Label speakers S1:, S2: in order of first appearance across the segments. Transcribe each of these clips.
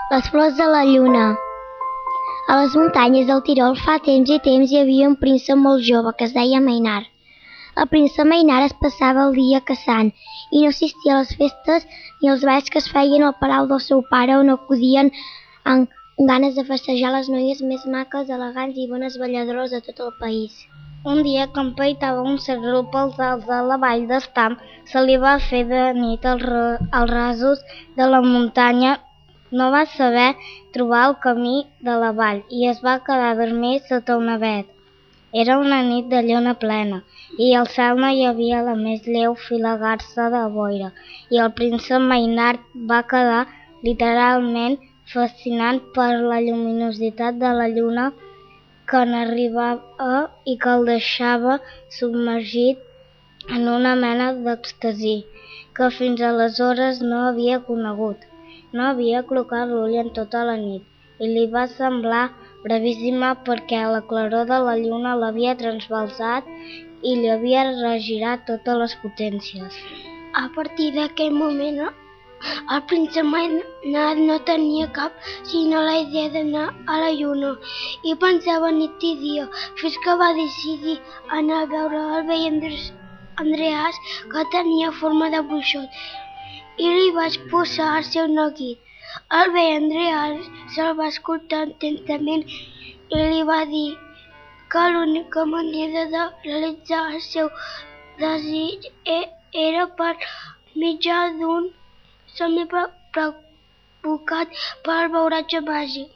S1: Les flors de la lluna. A les muntanyes del Tirol fa temps i temps hi havia un príncep molt jove que es deia Maynard. El príncep Maynard es passava el dia caçant i no assistia a les festes ni als balls que es feien al palau del seu pare, on acudien amb ganes de festejar les noies més maques, elegants i bones balladores de tot el país.
S2: Un dia que empaitava un cérvol pels alts de la vall d'Estam, se li va fer de nit als rasos de la muntanya. No va saber trobar el camí de la vall i es va quedar dormit sota un avet. Era una nit de lluna plena i al cel no hi havia la més lleu filagarsa de boira, i el príncep Maynard va quedar literalment fascinat per la lluminositat de la lluna que n'arribava i que el deixava submergit en una mena d'èxtasi que fins aleshores no havia conegut. No havia clocat l'ull en tota la nit i li va semblar brevíssima perquè la claror de la lluna l'havia trasbalsat i li havia regirat totes les potències.
S1: A partir d'aquell moment, el príncep Maynard no tenia cap sinó la idea d'anar a la lluna i pensava nit i dia fins que va decidir anar a veure el vell Andreàs, que tenia forma de bruixot, i li vaig posar el seu neguit. El vell Andreàs se'l va escoltar atentament i li va dir que l'única manera de realitzar el seu desig era per mitjà d'un somni provocat pel beuratge màgic.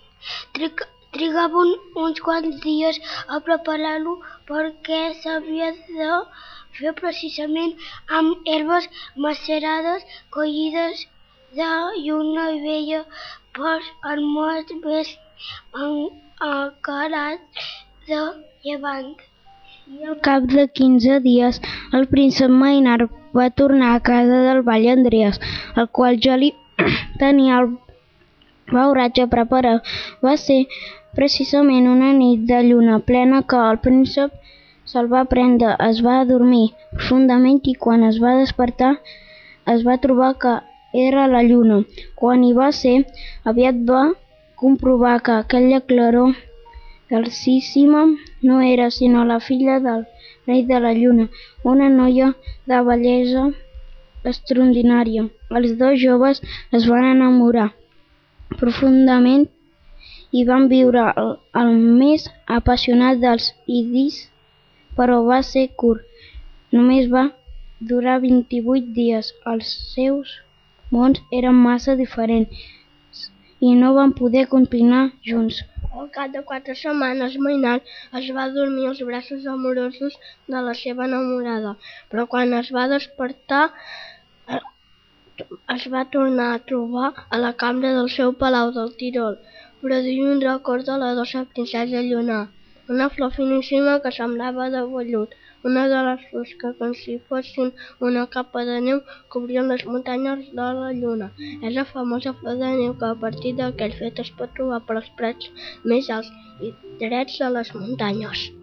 S1: Trigava uns quants dies a preparar-lo perquè s'havia de fer precisament amb herbes macerades collides de lluna vella pels ermots més encarats de llevant.
S2: I al cap de 15 dies el príncep Maynard va tornar a casa del vell Andreàs, el qual ja li tenia el beuratge preparat. Va ser precisament una nit de lluna plena que el príncep se'l va prendre, es va adormir profundament i quan es va despertar es va trobar que era la lluna. Quan hi va ser, aviat va comprovar que aquella claror dulcíssima no era sinó la filla del rei de la lluna, una noia de bellesa extraordinària. Els dos joves es van enamorar profundament i van viure el més apassionat dels idillis, però va ser curt. Només va durar 28 dies. Els seus mons eren massa diferents i no van poder continuar junts.
S1: Al cap de 4 setmanes, Maynard es va dormir als braços amorosos de la seva enamorada, però quan es va despertar es va tornar a trobar a la cambra del seu palau del Tirol, produint un record de la dolça princesa Lluna, una flor finíssima que semblava de vellut, una de les flors que, com si fossin una capa de neu, cobrien les muntanyes de la lluna. És la famosa flor de neu que a partir d'aquell fet es pot trobar per als prats més alts i drets de les muntanyes.